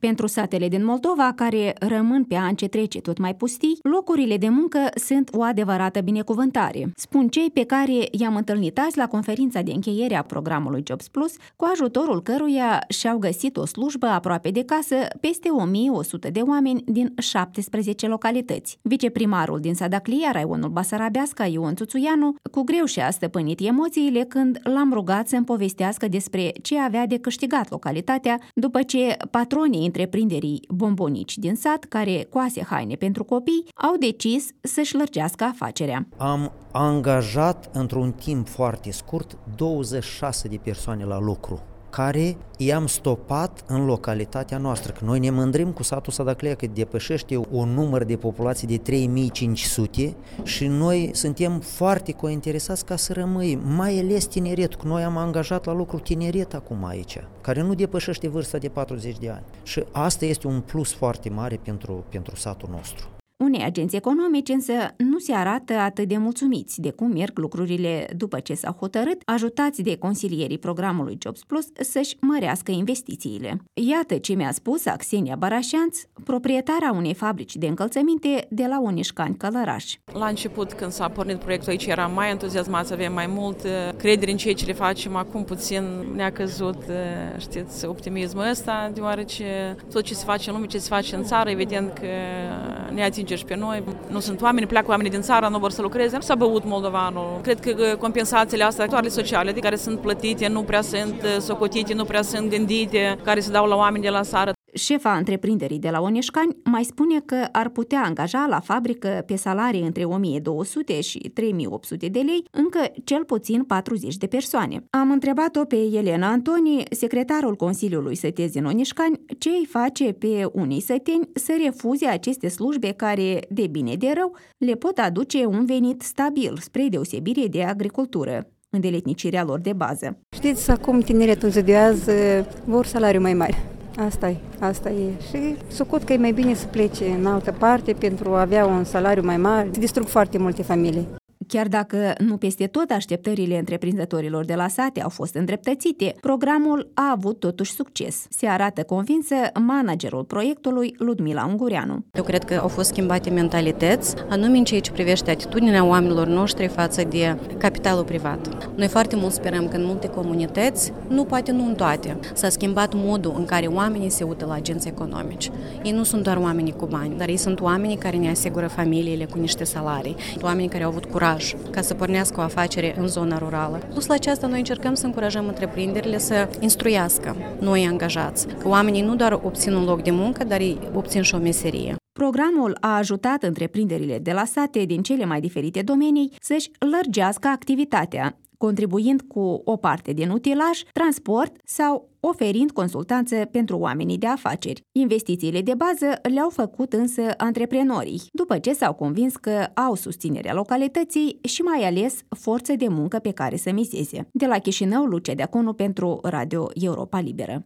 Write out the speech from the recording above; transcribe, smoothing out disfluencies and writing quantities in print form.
Pentru satele din Moldova, care rămân pe an ce trece tot mai pustii, locurile de muncă sunt o adevărată binecuvântare, spun cei pe care i-am întâlnit azi la conferința de încheiere a programului Jobs Plus, cu ajutorul căruia și-au găsit o slujbă aproape de casă peste 1100 de oameni din 17 localități. Viceprimarul din Sadaclia, raionul Basarabeasca, Ion Țuțuianu, cu greu și-a stăpânit emoțiile când l-am rugat să-mi povestească despre ce avea de câștigat localitatea după ce patronii întreprinderii Bombonici din sat, care coase haine pentru copii, au decis să-și lărgească afacerea. Am angajat într-un timp foarte scurt 26 de persoane la lucru, care i-am stopat în localitatea noastră. Că noi ne mândrim cu satul Sadaclia că depășește un număr de populație de 3500 și noi suntem foarte cointeresați ca să rămâi, mai ales tineret, că noi am angajat la lucru tineret acum aici, care nu depășește vârsta de 40 de ani. Și asta este un plus foarte mare pentru satul nostru. Unei agenți economici însă nu se arată atât de mulțumiți de cum merg lucrurile după ce s-au hotărât, ajutați de consilierii programului Jobs Plus, să-și mărească investițiile. Iată ce mi-a spus Axenia Barașanț, proprietara unei fabrici de încălțăminte de la Unișcani, Călăraș. La început, când s-a pornit proiectul aici, eram mai entuziasmați, avem mai mult credere în ceea ce le facem. Acum puțin ne-a căzut, știți, optimismul ăsta, deoarece tot ce se face în lume, ce se face în țară, evident că ne atinge și pe noi. Nu sunt oameni, pleacă oamenii din țară, nu vor să lucreze. Nu s-a băut moldovanul. Cred că compensațiile astea, toate sociale, de care sunt plătite, nu prea sunt socotite, nu prea sunt gândite, care se dau la oameni de la țară. Șefa întreprinderii de la Oneșcani mai spune că ar putea angaja la fabrică pe salarii între 1200 și 3800 de lei încă cel puțin 40 de persoane. Am întrebat-o pe Elena Antoni, secretarul Consiliului Sătesc din Oneșcani, ce îi face pe unii săteni să refuze aceste slujbe care, de bine de rău, le pot aduce un venit stabil, spre deosebire de agricultură, îndeletnicirea lor de bază. Știți, acum tineretul zidează, vor salariu mai mare. Asta e. Și socot că e mai bine să plece în altă parte pentru a avea un salariu mai mare. Se distrug foarte multe familii. Chiar dacă nu peste tot așteptările întreprinzătorilor de la sate au fost îndreptățite, programul a avut totuși succes. Se arată convinsă managerul proiectului, Ludmila Ungureanu. Eu cred că au fost schimbate mentalități, anume în ceea ce privește atitudinea oamenilor noștri față de capitalul privat. Noi foarte mult sperăm că în multe comunități, poate nu în toate, s-a schimbat modul în care oamenii se uită la agenți economici. Ei nu sunt doar oamenii cu bani, dar ei sunt oamenii care ne asigură familiile cu niște salarii, oamenii care au avut curaj ca să pornească o afacere în zona rurală. Plus la aceasta, noi încercăm să încurajăm întreprinderile să instruiască noi angajați, că oamenii nu doar obțin un loc de muncă, dar ei obțin și o meserie. Programul a ajutat întreprinderile de la sate din cele mai diferite domenii să-și lărgească activitatea, contribuind cu o parte din utilaj, transport sau oferind consultanță pentru oamenii de afaceri. Investițiile de bază le-au făcut însă antreprenorii, după ce s-au convins că au susținerea localității și mai ales forță de muncă pe care să miseze. De la Chișinău, Lucia Deaconu pentru Radio Europa Liberă.